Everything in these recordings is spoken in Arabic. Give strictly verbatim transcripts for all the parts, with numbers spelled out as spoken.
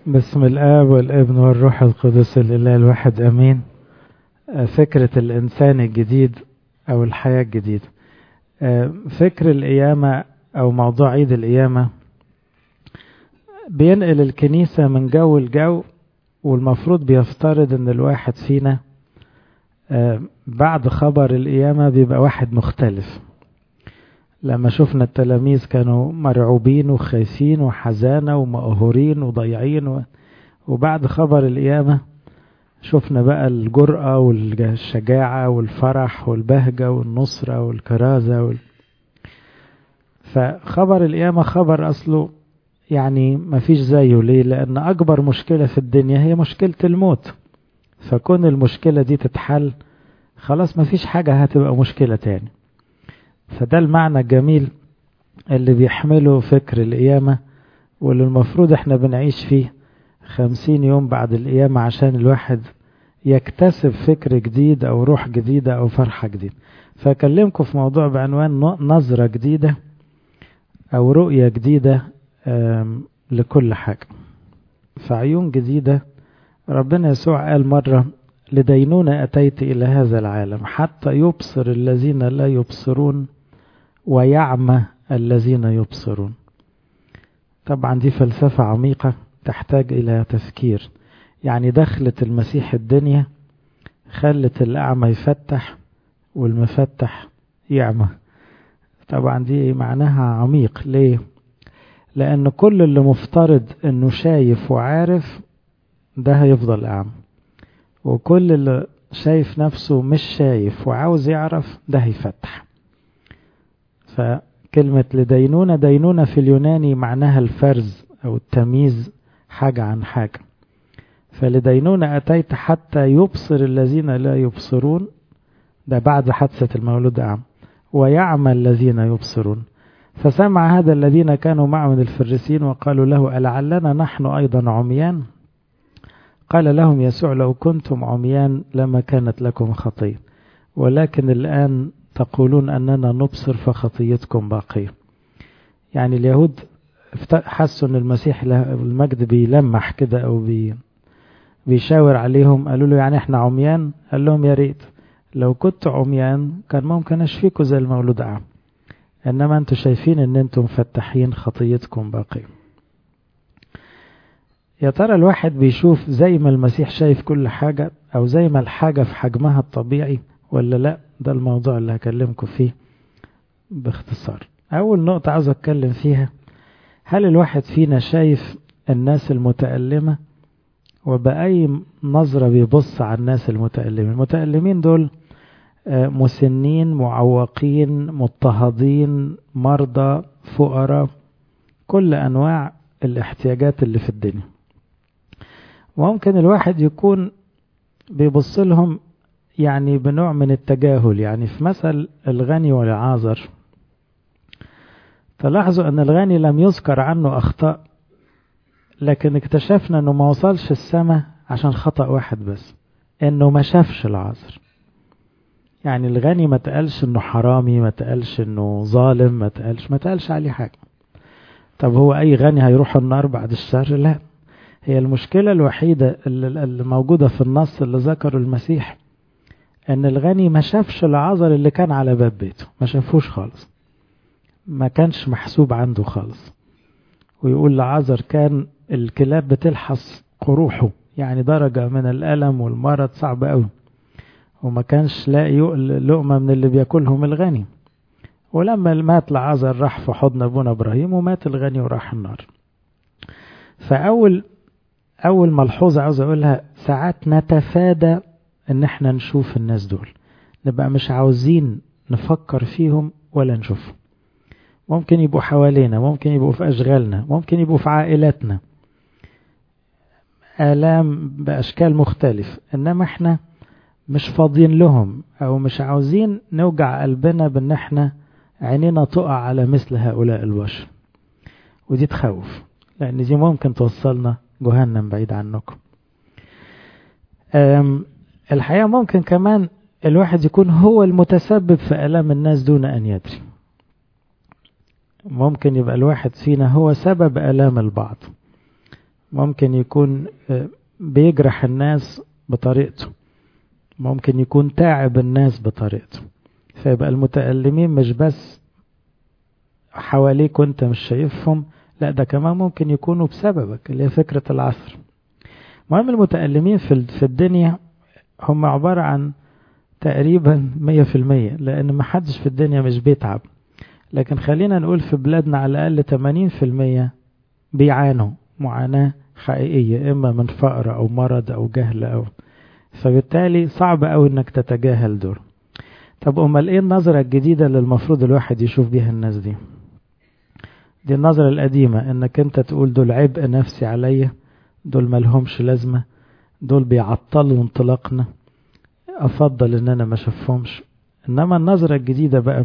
باسم الآب والابن والروح القدس الإله الواحد أمين. فكرة الإنسان الجديد أو الحياة الجديدة، فكر القيامة أو موضوع عيد القيامة بينقل الكنيسة من جو الجو، والمفروض بيفترض أن الواحد فينا بعد خبر القيامة بيبقى واحد مختلف. لما شفنا التلاميذ كانوا مرعوبين وخايفين وحزانة ومقهورين وضيعين و... وبعد خبر القيامة شفنا بقى الجرأة والشجاعة والفرح والبهجة والنصرة والكرازة وال... فخبر القيامة خبر أصله يعني ما فيش زيه. ليه؟ لأن أكبر مشكلة في الدنيا هي مشكلة الموت، فكون المشكلة دي تتحل خلاص ما فيش حاجة هتبقى مشكلة تاني. فده المعنى الجميل اللي بيحمله فكر القيامة، واللي المفروض احنا بنعيش فيه خمسين يوم بعد القيامة عشان الواحد يكتسب فكر جديد أو روح جديدة أو فرحة جديدة. فأكلمكم في موضوع بعنوان نظرة جديدة أو رؤية جديدة لكل حاجة، فعيون جديدة. ربنا يسوع قال مرة: لدينونة أتيت إلى هذا العالم حتى يبصر الذين لا يبصرون ويعمى الذين يبصرون. طبعا دي فلسفة عميقة تحتاج إلى تفكير. يعني دخلت المسيح الدنيا خلت الأعمى يفتح والمفتح يعمى. طبعا دي معناها عميق. ليه؟ لأن كل اللي مفترض أنه شايف وعارف ده هيفضل أعمى، وكل اللي شايف نفسه مش شايف وعاوز يعرف ده هيفتح. فكلمة لدينونة، دينونة في اليوناني معناها الفرز أو التمييز حاجة عن حاجة. فلدينونة أتيت حتى يبصر الذين لا يبصرون، ده بعد حادثة المولود أعمى، ويعمى الذين يبصرون. فسمع هذا الذين كانوا معه من الفريسين وقالوا له: ألعلنا نحن أيضا عميان؟ قال لهم يسوع: لو كنتم عميان لما كانت لكم خطية، ولكن الآن تقولون أننا نبصر فخطيتكم باقية. يعني اليهود حسوا أن المسيح المجد بيلمح كده أو بي بيشاور عليهم. قالوا له: يعني احنا عميان؟ قال لهم: يا ريت لو كنت عميان كان ممكن أشفيكوا زي المولود أعمى، إنما أنتم شايفين أن أنتم مفتحين خطيتكم باقية. يا ترى الواحد بيشوف زي ما المسيح شايف كل حاجة، أو زي ما الحاجة في حجمها الطبيعي، ولا لا؟ ده الموضوع اللي هكلمكم فيه باختصار. أول نقطة عاوز أتكلم فيها: هل الواحد فينا شايف الناس المتألمة؟ وبأي نظرة بيبص على الناس المتألمين؟ المتألمين دول مسنين، معوقين، مضطهدين، مرضى، فقراء، كل أنواع الاحتياجات اللي في الدنيا. ممكن الواحد يكون بيبص لهم يعني بنوع من التجاهل. يعني في مثل الغني والعازر تلاحظوا أن الغني لم يذكر عنه أخطاء، لكن اكتشفنا أنه ما وصلش السماء عشان خطأ واحد بس، أنه ما شافش العازر. يعني الغني ما تقالش أنه حرامي، ما تقالش أنه ظالم، ما تقالش ما تقالش عليه حاجة. طب هو أي غني هيروح النار بعد الشر؟ لا. هي المشكلة الوحيدة اللي موجودة في النص اللي ذكره المسيح أن الغني ما شافش العازر اللي كان على باب بيته، ما شافوش خالص، ما كانش محسوب عنده خالص. ويقول العازر كان الكلاب بتلحس قروحه، يعني درجة من الألم والمرض صعب قوي، وما كانش لاقي لقمة من اللي بياكلهم الغني. ولما مات العازر راح في حضن أبونا إبراهيم، ومات الغني وراح النار. فأول أول ملحوظة عاوز أقولها: ساعات نتفادى إن احنا نشوف الناس دول، نبقى مش عاوزين نفكر فيهم ولا نشوفهم. ممكن يبقوا حوالينا، ممكن يبقوا في أشغالنا، ممكن يبقوا في عائلاتنا، آلام بأشكال مختلف، إنما احنا مش فاضيين لهم، أو مش عاوزين نوجع قلبنا بأن احنا عينينا تقع على مثل هؤلاء البشر. ودي تخوف، لأن دي ممكن توصلنا جهنم بعيد عنكم. الحقيقة ممكن كمان الواحد يكون هو المتسبب في آلام الناس دون أن يدري. ممكن يبقى الواحد فينا هو سبب آلام البعض. ممكن يكون بيجرح الناس بطريقته، ممكن يكون تعب الناس بطريقته. فيبقى المتألمين مش بس حواليك وانت مش شايفهم، لا ده كمان ممكن يكونوا بسببك، اللي هي فكرة العصر. مهم المتألمين في الدنيا هم عبارة عن تقريبا مية في المية، لأن محدش في الدنيا مش بيتعب. لكن خلينا نقول في بلادنا على الأقل ثمانين في المية بيعانوا معاناة حقيقية، إما من فقر أو مرض أو جهل أو، فبالتالي صعب أوي إنك تتجاهل دول. طب أمال إيه النظرة الجديدة اللي المفروض الواحد يشوف بيها الناس دي؟ دي النظرة القديمة، إنك أنت تقول دول عبء نفسي عليا، دول ملهمش لازمة، دول بيعطلوا انطلاقنا، أفضل إن أنا ما شفهمش. إنما النظرة الجديدة بقى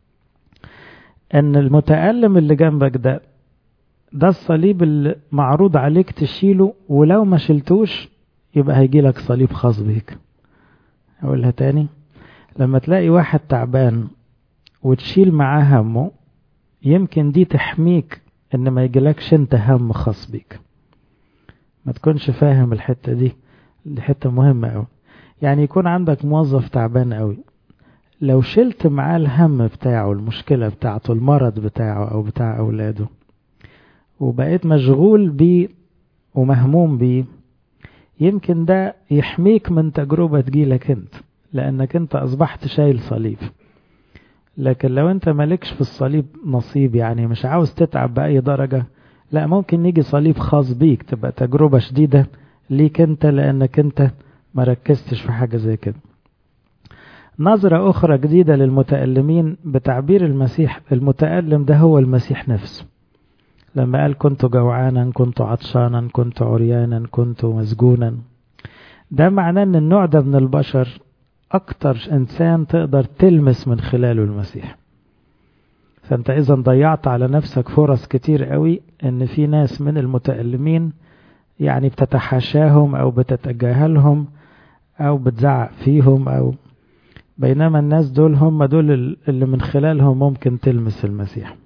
إن المتألم اللي جنبك ده ده الصليب اللي معروض عليك تشيله، ولو ما شلتوش يبقى هيجيلك صليب خاص بيك. أقولها تاني، لما تلاقي واحد تعبان وتشيل معاه همه، يمكن دي تحميك إن ما يجيلكش انت هم خاص بيك. ما تكونش فاهم الحتة دي، دي حتة مهمة أوي. يعني يكون عندك موظف تعبان أوي، لو شلت معاه الهم بتاعه، المشكلة بتاعته، المرض بتاعه أو بتاع أولاده، وبقيت مشغول بيه ومهموم بيه، يمكن ده يحميك من تجربة تجيلك انت، لأنك انت أصبحت شايل صليب. لكن لو انت مالكش في الصليب نصيب، يعني مش عاوز تتعب بأي درجة، لا ممكن يجي صليب خاص بيك، تبقى تجربة شديدة ليك انت، لأنك انت ما ركزتش في حاجة زي كده. نظرة أخرى جديدة للمتألمين بتعبير المسيح، المتألم ده هو المسيح نفسه، لما قال كنت جوعانا، كنت عطشانا، كنت عريانا، كنت مسجونا. ده معناه ان النوع ده من البشر اكتر انسان تقدر تلمس من خلاله المسيح. فانت اذا ضيعت على نفسك فرص كتير قوي ان في ناس من المتألمين يعني بتتحاشاهم او بتتجاهلهم او بتزعق فيهم، او بينما الناس دول هم دول اللي من خلالهم ممكن تلمس المسيح.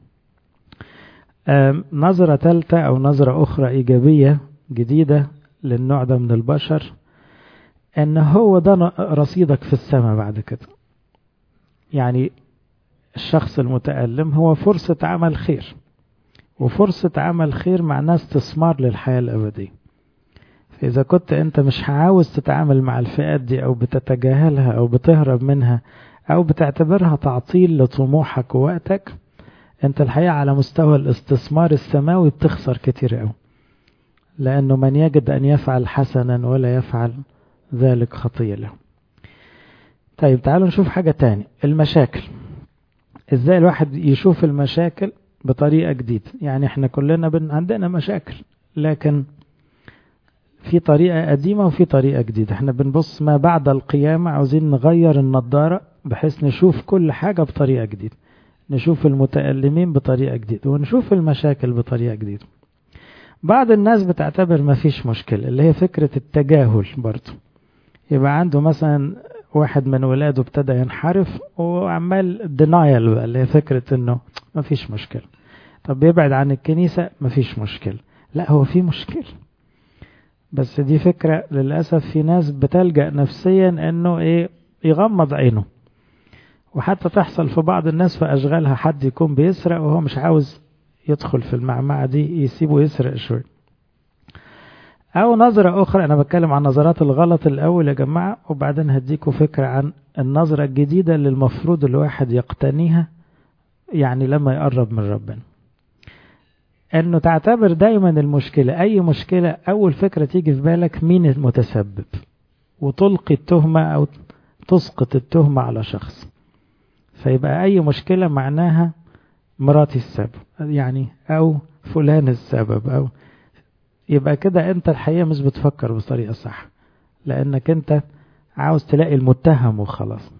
نظرة ثالثة أو نظرة أخرى إيجابية جديدة للنوع ده من البشر، أن هو ده رصيدك في السماء بعد كده. يعني الشخص المتألم هو فرصة عمل خير، وفرصة عمل خير معناه استثمار للحياة الأبدية. فإذا كنت أنت مش عاوز تتعامل مع الفئات دي، أو بتتجاهلها أو بتهرب منها أو بتعتبرها تعطيل لطموحك ووقتك، انت الحقيقة على مستوى الاستثمار السماوي بتخسر كتير قوي، لأنه من يجد أن يفعل حسنا ولا يفعل ذلك خطية له. طيب تعالوا نشوف حاجة تاني، المشاكل. ازاي الواحد يشوف المشاكل بطريقة جديدة؟ يعني احنا كلنا بن... عندنا مشاكل، لكن في طريقة قديمة وفي طريقة جديدة. احنا بنبص ما بعد القيامة، عاوزين نغير النظارة بحيث نشوف كل حاجة بطريقة جديدة، نشوف المتألمين بطريقة جديدة، ونشوف المشاكل بطريقة جديدة. بعض الناس بتعتبر ما فيش مشكلة، اللي هي فكرة التجاهل برضو. يبقى عنده مثلا واحد من ولاده ابتدى ينحرف وعمال denial بقى، اللي هي فكرة انه ما فيش مشكلة. طب بيبعد عن الكنيسة، ما فيش مشكلة. لا، هو في مشكلة، بس دي فكرة للأسف في ناس بتلجأ نفسيا انه ايه، يغمض عينه. وحتى تحصل في بعض الناس في أشغالها، حد يكون بيسرق وهو مش عاوز يدخل في المعمعة دي، يسيبه يسرق شوي. أو نظرة أخرى، أنا بتكلم عن نظرات الغلط الأول يا جماعة، وبعدين هديكوا فكرة عن النظرة الجديدة اللي المفروض الواحد يقتنيها يعني لما يقرب من ربنا. أنه تعتبر دايما المشكلة، أي مشكلة أول فكرة تيجي في بالك مين المتسبب، وتلقي التهمة أو تسقط التهمة على شخص. فيبقى أي مشكلة معناها مراتي السبب يعني، أو فلان السبب، أو يبقى كده أنت الحقيقة مش بتفكر بطريقة صح، لأنك أنت عاوز تلاقي المتهم وخلاص.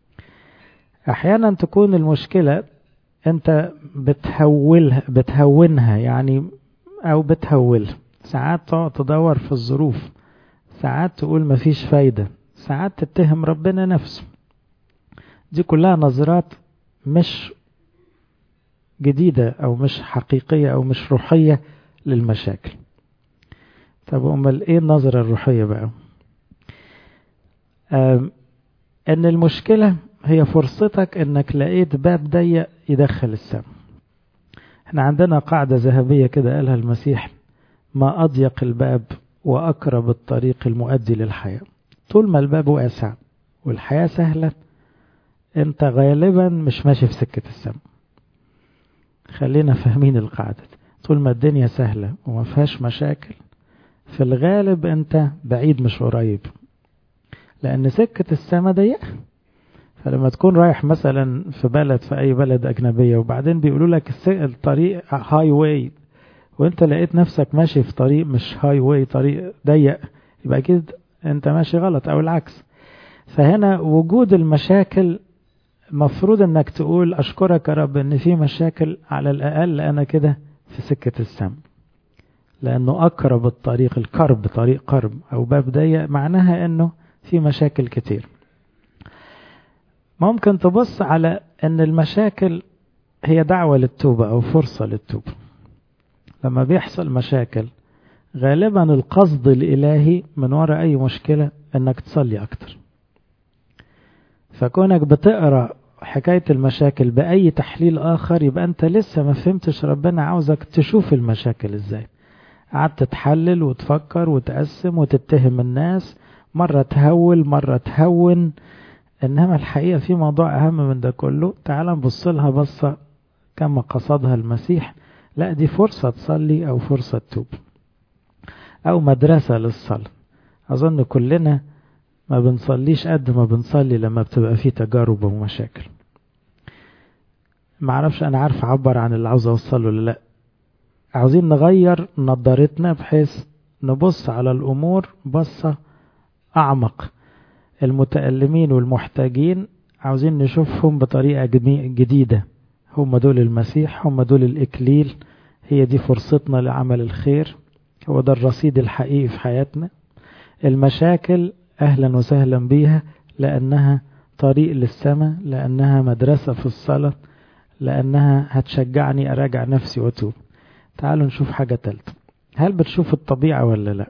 أحيانا تكون المشكلة أنت بتهولها بتهونها يعني، أو بتهولها. ساعات تقعد تدور في الظروف، ساعات تقول مفيش فايدة، ساعات تتهم ربنا نفسه. دي كلها نظرات مش جديدة أو مش حقيقية أو مش روحية للمشاكل. طب امال ايه النظرة الروحية بقى؟ ان المشكلة هي فرصتك انك لقيت باب ضيق يدخل السماء. احنا عندنا قاعدة ذهبية كده قالها المسيح: ما اضيق الباب واقرب الطريق المؤدي للحياة. طول ما الباب واسع والحياة سهلة انت غالبا مش ماشي في سكة السماء. خلينا فاهمين القاعدة. طول ما الدنيا سهلة وما فيهاش مشاكل في الغالب انت بعيد مش قريب، لان سكة السماء ضيقة. فلما تكون رايح مثلا في بلد في اي بلد اجنبية وبعدين بيقولوا لك الطريق هاي واي وانت لقيت نفسك ماشي في طريق مش هاي واي، طريق ضيق، يبقى اكيد انت ماشي غلط او العكس. فهنا وجود المشاكل مفروض انك تقول اشكرك يا رب ان في مشاكل، على الاقل انا كده في سكة السماء، لانه اقرب الطريق، القرب طريق قرب او باب ضيق معناها انه في مشاكل كتير. ممكن تبص على ان المشاكل هي دعوة للتوبة او فرصة للتوبة. لما بيحصل مشاكل غالبا القصد الالهي من وراء اي مشكلة انك تصلي اكتر. فكونك بتقرأ حكاية المشاكل بأي تحليل آخر يبقى أنت لسه ما فهمتش ربنا عاوزك تشوف المشاكل إزاي. قعدت تحلل وتفكر وتقسم وتتهم الناس، مرة تهول مرة تهون. إنما الحقيقة في موضوع أهم من ده كله. تعال نبص لها بصة كما قصدها المسيح. لا، دي فرصة تصلي أو فرصة توب أو مدرسة للصلاة. أظن كلنا ما بنصليش قد ما بنصلي لما بتبقى فيه تجارب ومشاكل. ما اعرفش انا عارف اعبر عن اللي عاوز اوصله ولا لا. عاوزين نغير نظرتنا بحيث نبص على الامور بصة اعمق. المتألمين والمحتاجين عاوزين نشوفهم بطريقة جديدة. هم دول المسيح، هم دول الاكليل، هي دي فرصتنا لعمل الخير، هو ده الرصيد الحقيقي في حياتنا. المشاكل أهلا وسهلا بيها، لأنها طريق للسماء، لأنها مدرسة في الصلاة، لأنها هتشجعني أراجع نفسي وأتوب. تعالوا نشوف حاجة تالتة. هل بتشوف الطبيعة ولا لا؟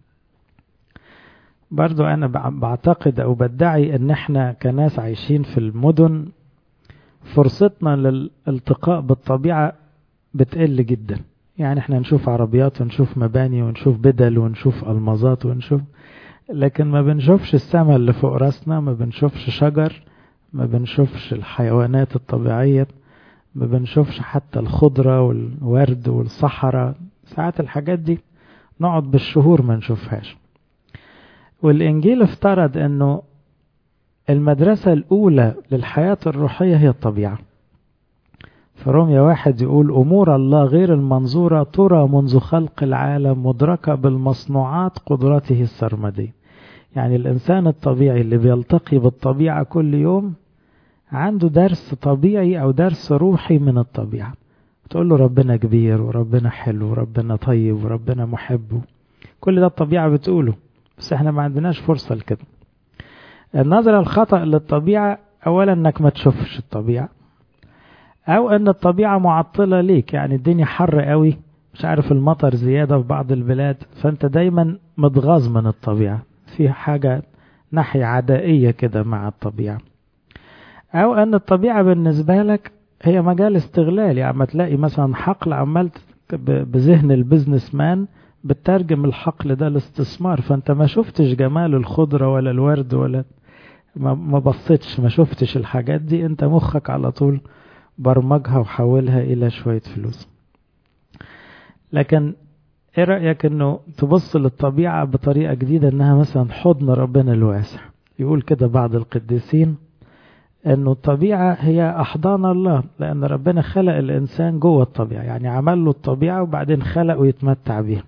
برضو أنا بعتقد أو بدعي أن احنا كناس عايشين في المدن فرصتنا للالتقاء بالطبيعة بتقل جدا. يعني احنا نشوف عربيات ونشوف مباني ونشوف بدل ونشوف ألمازات ونشوف، لكن ما بنشوفش السماء اللي فوق راسنا، ما بنشوفش شجر، ما بنشوفش الحيوانات الطبيعية، ما بنشوفش حتى الخضرة والورد والصحراء. ساعات الحاجات دي نقعد بالشهور ما نشوفهاش. والإنجيل افترض أنه المدرسة الأولى للحياة الروحية هي الطبيعة. فرمية واحد يقول: أمور الله غير المنظورة ترى منذ خلق العالم، مدركة بالمصنوعات قدرته السرمدية. يعني الإنسان الطبيعي اللي بيلتقي بالطبيعة كل يوم عنده درس طبيعي أو درس روحي من الطبيعة. تقول له ربنا كبير وربنا حلو وربنا طيب وربنا محب، كل ده الطبيعة بتقوله، بس احنا ما عندناش فرصة لكده. النظرة الخطأ للطبيعة أولا أنك ما تشوفش الطبيعة، أو أن الطبيعة معطلة ليك. يعني الدنيا حر قوي، مش عارف المطر زيادة في بعض البلاد، فأنت دايما متغاظ من الطبيعة، في حاجة ناحية عدائية كده مع الطبيعة. أو أن الطبيعة بالنسبة لك هي مجال استغلال. يعني ما تلاقي مثلا حقل عمال بذهن البزنس مان بترجم الحقل ده لاستثمار، فأنت ما شفتش جمال الخضرة ولا الورد ولا ما بصيتش، ما شفتش الحاجات دي. أنت مخك على طول برمجها وحولها إلى شوية فلوس. لكن إيه رأيك أنه تبص للطبيعة بطريقة جديدة، أنها مثلا حضن ربنا الواسع؟ يقول كده بعض القديسين أنه الطبيعة هي أحضان الله، لأن ربنا خلق الإنسان جوه الطبيعة، يعني عمل له الطبيعة وبعدين خلق ويتمتع بها.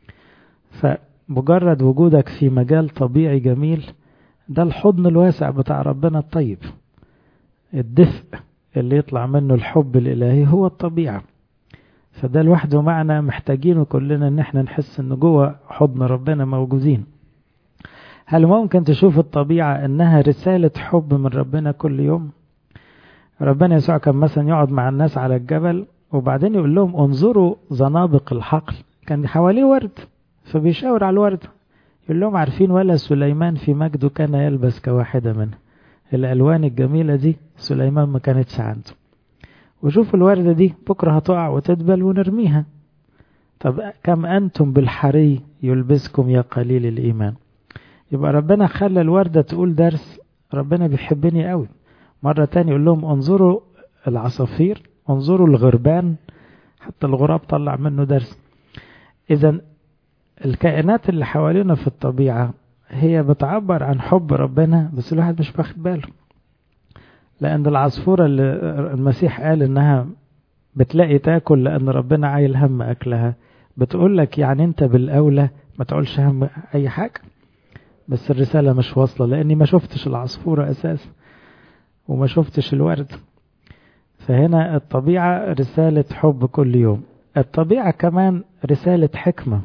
فمجرد وجودك في مجال طبيعي جميل ده الحضن الواسع بتاع ربنا الطيب. الدفء اللي يطلع منه الحب الإلهي هو الطبيعة. فده لوحده معنى محتاجينه كلنا، ان احنا نحس ان جوه حضن ربنا موجودين. هل ممكن تشوف الطبيعة انها رسالة حب من ربنا كل يوم؟ ربنا يسوع كان مثلا يقعد مع الناس على الجبل وبعدين يقول لهم انظروا زنابق الحقل، كان حواليه ورد فبيشاور على الورد، يقول لهم عارفين ولا سليمان في مجده كان يلبس كواحدة منها، الألوان الجميلة دي سليمان ما كانتش عنده. وشوفوا الوردة دي بكرة هتقع وتدبل ونرميها. طب كم أنتم بالحري يلبسكم يا قليل الإيمان. يبقى ربنا خلى الوردة تقول درس، ربنا بيحبني قوي. مرة تاني يقول لهم انظروا العصافير، انظروا الغربان، حتى الغراب طلع منه درس. إذا الكائنات اللي حوالينا في الطبيعة هي بتعبر عن حب ربنا، بس الواحد مش باخد باله. لأن العصفورة اللي المسيح قال إنها بتلاقي تاكل لأن ربنا عايل هم أكلها، بتقول لك يعني أنت بالأولى ما تقولش هم أي حاجة. بس الرسالة مش واصلة، لأني ما شفتش العصفورة أساسا وما شفتش الورد. فهنا الطبيعة رسالة حب كل يوم. الطبيعة كمان رسالة حكمة.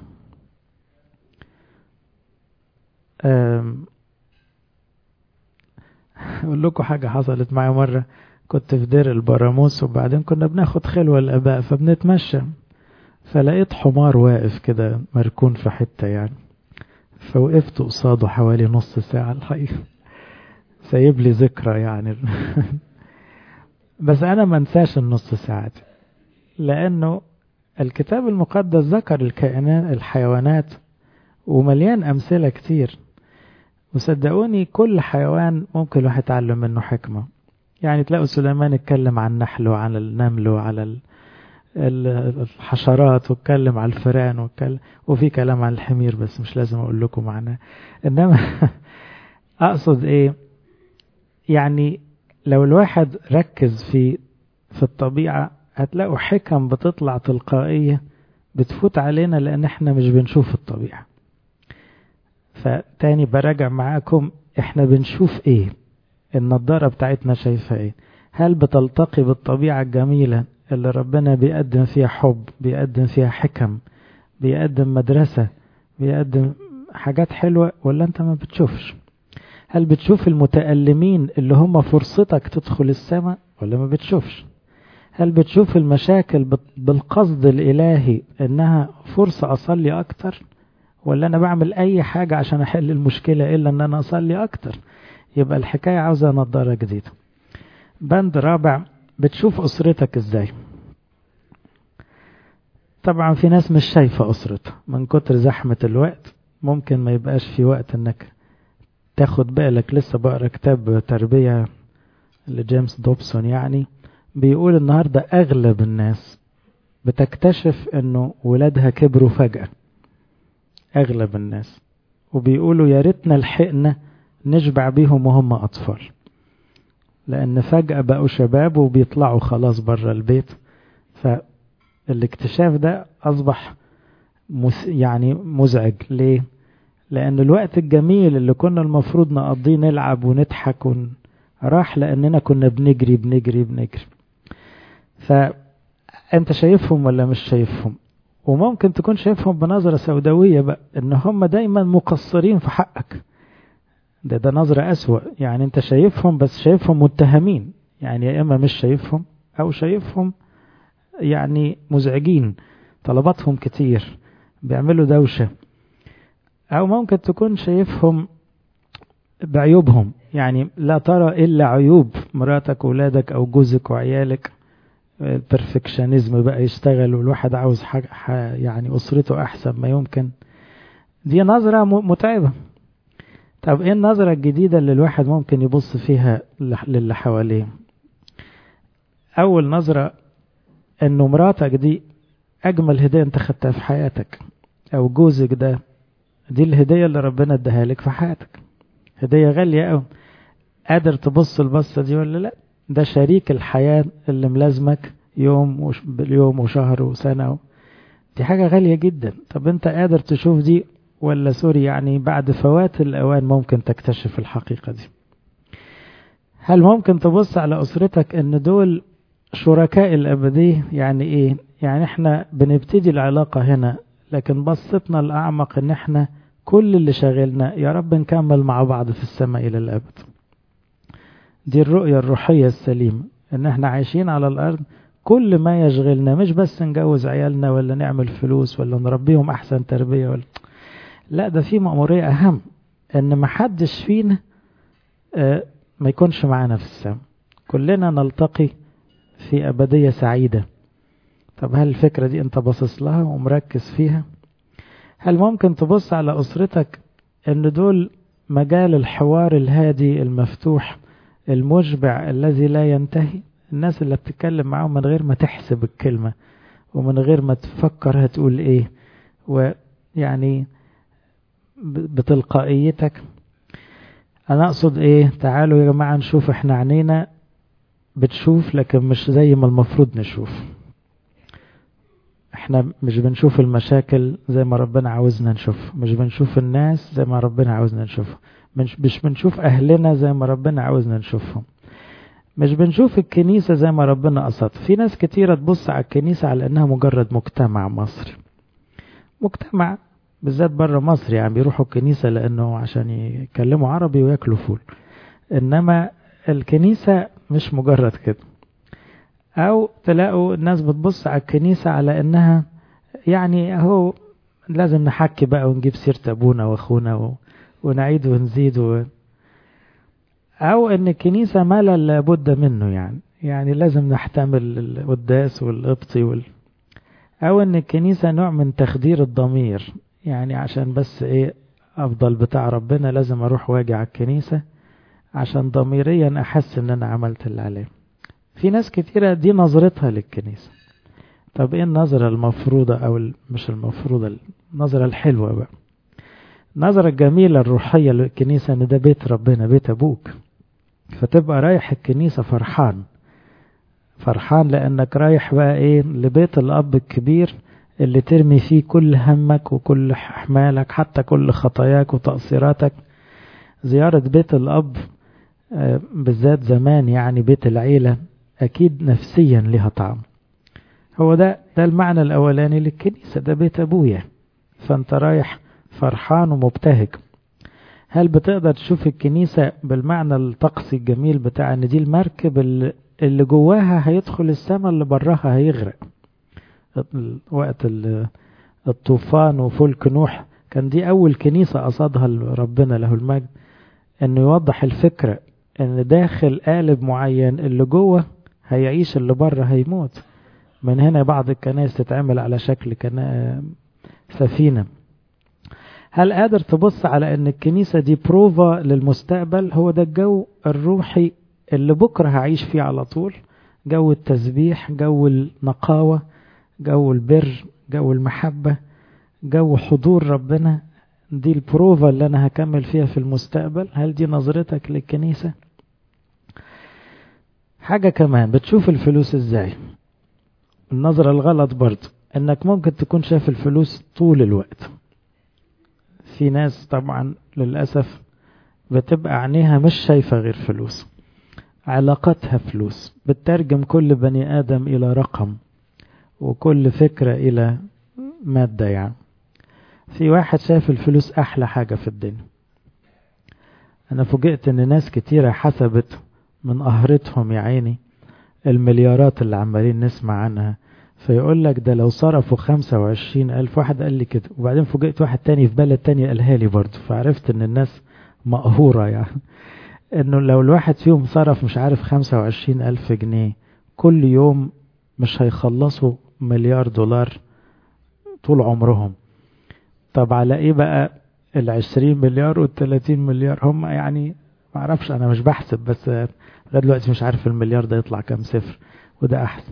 أقول لكم حاجة حصلت معي مرة. كنت في دير البراموس وبعدين كنا بناخد خلوة الآباء فبنتمشى، فلقيت حمار واقف كده مركون في حتة يعني، فوقفت قصاده حوالي نص ساعة الحقيقة، سايب لي ذكرى يعني. بس أنا ما انساش النص ساعة دي، لأنه الكتاب المقدس ذكر الكائنات الحيوانات ومليان أمثلة كتير، وصدقوني كل حيوان ممكن الواحد يتعلم منه حكمة. يعني تلاقوا سليمان اتكلم عن النحل وعن النمل وعلى الحشرات، واتكلم عن الفئران، واتكلم وفي كلام عن الحمير بس مش لازم اقول لكم معناه. انما اقصد ايه؟ يعني لو الواحد ركز في في الطبيعة هتلاقوا حكم بتطلع تلقائية بتفوت علينا لان احنا مش بنشوف الطبيعة. فتاني براجع معاكم، احنا بنشوف ايه؟ النضارة بتاعتنا شايفة ايه؟ هل بتلتقي بالطبيعة الجميلة اللي ربنا بيقدم فيها حب، بيقدم فيها حكم، بيقدم مدرسة، بيقدم حاجات حلوة، ولا انت ما بتشوفش؟ هل بتشوف المتألمين اللي هم فرصتك تدخل السماء ولا ما بتشوفش؟ هل بتشوف المشاكل بالقصد الإلهي انها فرصة اصلي اكتر، ولا انا بعمل اي حاجة عشان احل المشكلة الا ان انا اصلي اكتر؟ يبقى الحكاية عاوزة نظارة جديدة. بند رابع، بتشوف أسرتك ازاي؟ طبعا في ناس مش شايفة أسرتها من كتر زحمة الوقت، ممكن ما يبقاش في وقت انك تاخد بالك. لسه بقرا كتاب تربية لجيمس دوبسون، يعني بيقول النهاردة أغلب الناس بتكتشف انه ولادها كبروا فجأة، أغلب الناس، وبيقولوا يا ريتنا لحقنا نشبع بيهم وهم أطفال، لأن فجأة بقوا شباب وبيطلعوا خلاص بره البيت. فالاكتشاف ده أصبح يعني مزعج. ليه؟ لأن الوقت الجميل اللي كنا المفروض نقضيه نلعب ونضحك ون... راح لأننا كنا بنجري بنجري بنجري. فأنت شايفهم ولا مش شايفهم؟ وممكن تكون شايفهم بنظرة سوداوية بقى، إن هم دايما مقصرين في حقك. ده ده نظرة أسوأ. يعني انت شايفهم بس شايفهم متهمين، يعني يا إما مش شايفهم أو شايفهم يعني مزعجين، طلباتهم كتير، بيعملوا دوشة. أو ممكن تكون شايفهم بعيوبهم، يعني لا ترى إلا عيوب مراتك وولادك أو جوزك وعيالك. البرفكشنزم بقى يشتغل، والواحد عاوز حاجة يعني أسرته أحسن ما يمكن. دي نظرة متعبة. طب ايه النظرة الجديدة اللي الواحد ممكن يبص فيها للي حواليه؟ اول نظرة انه مراتك دي اجمل هدية انت خدتها في حياتك، او جوزك ده دي الهدية اللي ربنا اداها لك في حياتك، هدية غالية قوي. قادر تبص البصة دي ولا لا؟ ده شريك الحياة اللي ملازمك يوم وش باليوم وشهر وسنة، دي حاجة غالية جدا. طب انت قادر تشوف دي ولا سوري يعني بعد فوات الأوان ممكن تكتشف الحقيقة دي؟ هل ممكن تبص على أسرتك ان دول شركاء الأبدية؟ يعني ايه؟ يعني احنا بنبتدي العلاقة هنا، لكن بصتنا الأعمق ان احنا كل اللي شاغلنا يا رب نكمل مع بعض في السماء إلى الأبد. دي الرؤية الروحية السليمة، ان احنا عايشين على الأرض كل ما يشغلنا مش بس نجوز عيالنا ولا نعمل فلوس ولا نربيهم أحسن تربية ولا لا، ده في مأمورية أهم، إن محدش فينا ما يكونش معانا في السماء، كلنا نلتقي في أبدية سعيدة. طب هل الفكرة دي أنت باصص لها ومركز فيها؟ هل ممكن تبص على أسرتك إن دول مجال الحوار الهادي المفتوح المشبع الذي لا ينتهي؟ الناس اللي بتتكلم معاهم من غير ما تحسب الكلمة ومن غير ما تفكر هتقول إيه، ويعني بتلقائيتك. أنا أقصد إيه؟ تعالوا يا جماعة نشوف، إحنا عنينا بتشوف لكن مش زي ما المفروض نشوف. احنا مش بنشوف المشاكل زي ما ربنا عاوزنا نشوف، مش بنشوف الناس زي ما ربنا عاوزنا نشوفهم، مش, مش بنشوف أهلنا زي ما ربنا عاوزنا نشوفهم، مش بنشوف الكنيسة زي ما ربنا قصد. في ناس كتيرة تبص على الكنيسة على أنها مجرد مجتمع مصري، مجتمع بالذات بره مصر، يعني بيروحوا الكنيسة لأنه عشان يكلموا عربي ويأكلوا فول، إنما الكنيسة مش مجرد كده. أو تلاقوا الناس بتبص على الكنيسة على أنها يعني أهو لازم نحكي بقى ونجيب سيرة أبونا وأخونا ونعيد ونزيد و... أو أن الكنيسة ما لا لابد منه، يعني يعني لازم نحتمل القداس والقبطي وال... أو أن الكنيسة نوع من تخدير الضمير، يعني عشان بس إيه أفضل بتاع ربنا لازم أروح واجي على الكنيسة عشان ضميريا أحس أن أنا عملت اللي عليه. في ناس كتيرة دي نظرتها للكنيسة. طب ايه النظرة المفروضة او مش المفروضة؟ النظرة الحلوة بقى، النظرة الجميلة الروحية للكنيسة، ان ده بيت ربنا، بيت ابوك، فتبقى رايح الكنيسة فرحان فرحان لانك رايح بقى ايه لبيت الاب الكبير اللي ترمي فيه كل همك وكل احمالك حتى كل خطاياك وتقصيراتك. زيارة بيت الاب بالذات زمان يعني بيت العيلة أكيد نفسيا لها طعم. هو ده ده المعنى الأولاني للكنيسة، ده بيت أبويا، فأنت رايح فرحان ومبتهج. هل بتقدر تشوف الكنيسة بالمعنى الطقسي الجميل بتاع أن دي المركب اللي جواها هيدخل السماء اللي براها هيغرق؟ وقت الطوفان وفلك نوح كان دي أول كنيسة قصدها ربنا له المجد، أنه يوضح الفكرة ان داخل قالب معين اللي جوه هيعيش اللي بره هيموت. من هنا بعض الكنائس تتعمل على شكل كنا سفينة. هل قادر تبص على ان الكنيسة دي بروفا للمستقبل؟ هو ده الجو الروحي اللي بكرة هعيش فيه على طول، جو التسبيح، جو النقاوة، جو البر، جو المحبة، جو حضور ربنا. دي البروفا اللي انا هكمل فيها في المستقبل. هل دي نظرتك للكنيسة؟ حاجة كمان، بتشوف الفلوس ازاي؟ النظرة الغلط برضو انك ممكن تكون شايف الفلوس طول الوقت. في ناس طبعا للأسف بتبقى عينيها مش شايفة غير فلوس، علاقتها فلوس، بتترجم كل بني آدم إلى رقم وكل فكرة إلى مادة. يعني في واحد شايف الفلوس أحلى حاجة في الدنيا. أنا فوجئت إن ناس كتيرة حسبت من قهرتهم يا عيني المليارات اللي عمالين نسمع عنها، فيقول لك ده لو صرفوا خمسة وعشرين ألف. واحد قال لي كده، وبعدين فوجئت واحد تاني في بلد تاني قالها لي برضه، فعرفت إن الناس مقهورة، يعني إنه لو الواحد فيهم صرف مش عارف خمسة وعشرين ألف جنيه كل يوم مش هيخلصوا مليار دولار طول عمرهم. طب على إيه بقى العشرين مليار والتلاتين مليار؟ هم يعني معرفش، أنا مش بحسب، بس لغاية دلوقتي مش عارف المليار ده يطلع كام صفر، وده أحسن.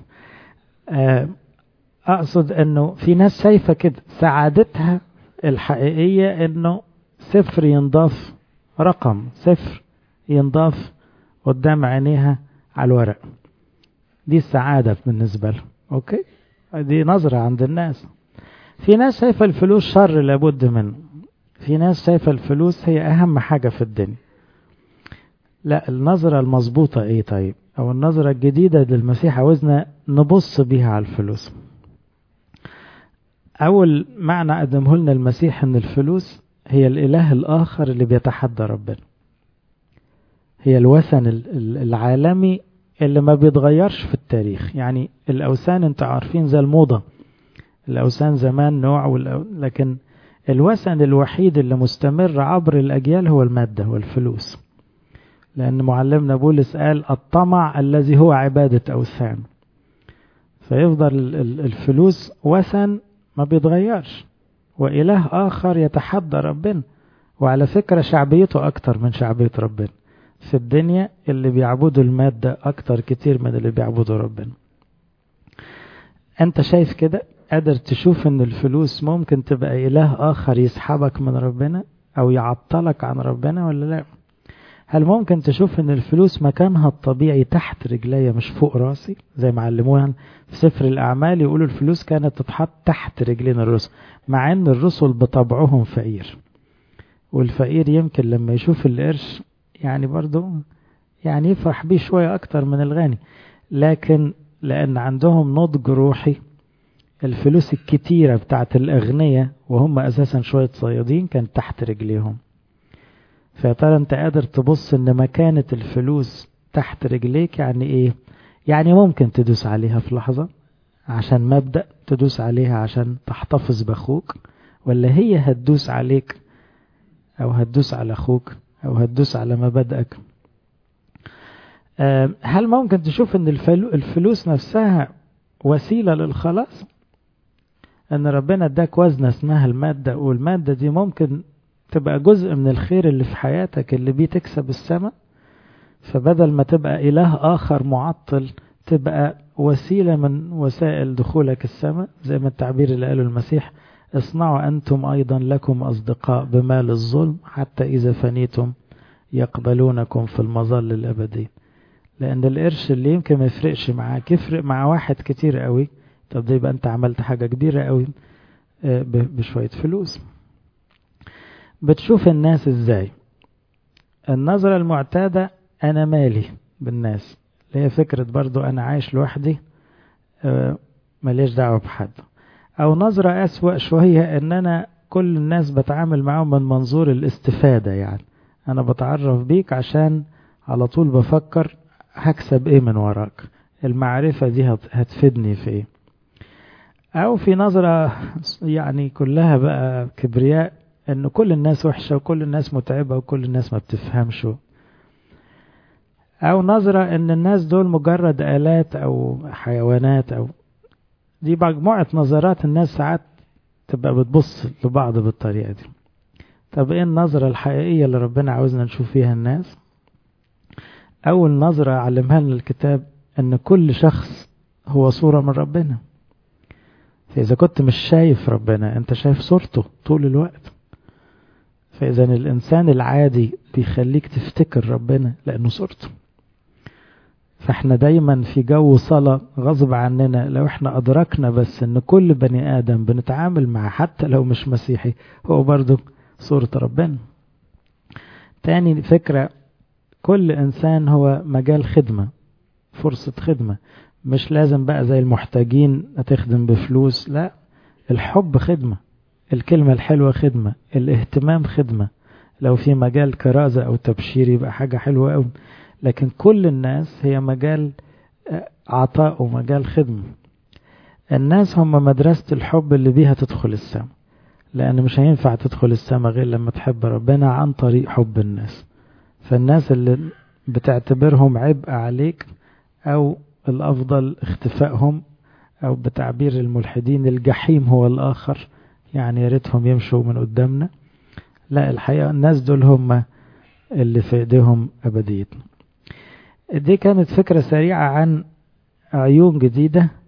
أقصد أنه في ناس شايفة كده سعادتها الحقيقية أنه صفر ينضاف، رقم صفر ينضاف قدام عينيها على الورق، دي السعادة بالنسبة لهم. أوكي، دي نظرة عند الناس. في ناس شايفة الفلوس شر لابد منه، في ناس شايفة الفلوس هي أهم حاجة في الدنيا. لا، النظرة المظبوطة إيه طيب؟ أو النظرة الجديدة للمسيح عاوزنا نبص بيها على الفلوس. أول معنى قدمه لنا المسيح أن الفلوس هي الإله الآخر اللي بيتحدى ربنا، هي الوثن العالمي اللي ما بيتغيرش في التاريخ. يعني الأوثان انت عارفين زي الموضة، الأوثان زمان نوع والأو... لكن الوثن الوحيد اللي مستمر عبر الأجيال هو المادة والفلوس، لأن معلمنا بولس قال الطمع الذي هو عبادة أوثان. فيفضل الفلوس وثن ما بيتغيرش، وإله آخر يتحدى ربنا. وعلى فكرة شعبيته أكتر من شعبية ربنا في الدنيا، اللي بيعبدوا المادة أكتر كتير من اللي بيعبدوا ربنا. أنت شايف كده؟ قادر تشوف أن الفلوس ممكن تبقى إله آخر يسحبك من ربنا أو يعطلك عن ربنا ولا لا؟ هل ممكن تشوف أن الفلوس مكانها الطبيعي تحت رجلي مش فوق راسي، زي ما علموها في سفر الأعمال يقولوا الفلوس كانت تتحط تحت رجلين الرسل، مع أن الرسل بطبعهم فقير، والفقير يمكن لما يشوف القرش يعني برضو يعني يفرح بيه شوية أكتر من الغني، لكن لأن عندهم نضج روحي الفلوس الكتيرة بتاعت الأغنياء وهم أساسا شوية صيادين كانت تحت رجليهم. فترى أنت قادر تبص أن مكانة الفلوس تحت رجليك يعني إيه؟ يعني ممكن تدوس عليها في لحظة عشان مبدأ، تدوس عليها عشان تحتفظ بأخوك، ولا هي هتدوس عليك أو هتدوس على أخوك أو هتدوس على مبادئك؟ هل ممكن تشوف أن الفلوس نفسها وسيلة للخلاص؟ أن ربنا اداك وزنة اسمها المادة، والمادة دي ممكن تبقى جزء من الخير اللي في حياتك اللي بيه تكسب السماء، فبدل ما تبقى إله آخر معطل تبقى وسيلة من وسائل دخولك السماء، زي ما التعبير اللي قاله المسيح اصنعوا أنتم أيضا لكم أصدقاء بمال الظلم حتى إذا فنيتم يقبلونكم في المظل الأبدي. لأن القرش اللي يمكن ما يفرقش معاك يفرق مع واحد كتير قوي، طب ده يبقى أنت عملت حاجة كبيرة قوي بشوية فلوس. بتشوف الناس إزاي؟ النظرة المعتادة أنا مالي بالناس، اللي هي فكرة برضو أنا عايش لوحدي مليش دعوة بحد. أو نظرة أسوأ شوية أن أنا كل الناس بتعامل معهم من منظور الاستفادة، يعني أنا بتعرف بيك عشان على طول بفكر هكسب إيه من وراك، المعرفة دي هتفيدني في إيه. أو في نظرة يعني كلها بقى كبرياء أن كل الناس وحشة وكل الناس متعبة وكل الناس ما بتفهمش. أو نظرة أن الناس دول مجرد آلات أو حيوانات. أو دي مجموعة نظرات الناس ساعات تبقى بتبص لبعض بالطريقة دي. طب إيه النظرة الحقيقية اللي ربنا عاوزنا نشوف فيها الناس؟ أول نظرة علمها لنا الكتاب أن كل شخص هو صورة من ربنا. فإذا كنت مش شايف ربنا أنت شايف صورته طول الوقت، فإذا الإنسان العادي بيخليك تفتكر ربنا لأنه صورته. فإحنا دايما في جو صلاة غصب عننا لو إحنا أدركنا بس أن كل بني آدم بنتعامل معه حتى لو مش مسيحي هو برضو صورة ربنا. تاني فكرة، كل إنسان هو مجال خدمة، فرصة خدمة، مش لازم بقى زي المحتاجين هتخدم بفلوس، لا، الحب خدمة، الكلمة الحلوة خدمة، الاهتمام خدمة، لو في مجال كرازة أو تبشير يبقى حاجة حلوة أوي، لكن كل الناس هي مجال عطاء ومجال خدمة. الناس هم مدرسة الحب اللي بيها تدخل السماء، لأن مش هينفع تدخل السماء غير لما تحب ربنا عن طريق حب الناس. فالناس اللي بتعتبرهم عبء عليك أو الأفضل اختفائهم، أو بتعبير الملحدين الجحيم هو الآخر، يعني يا ريتهم يمشوا من قدامنا، لا، الحقيقة الناس دول هم اللي في ايديهم أبديتنا. دي كانت فكرة سريعة عن عيون جديدة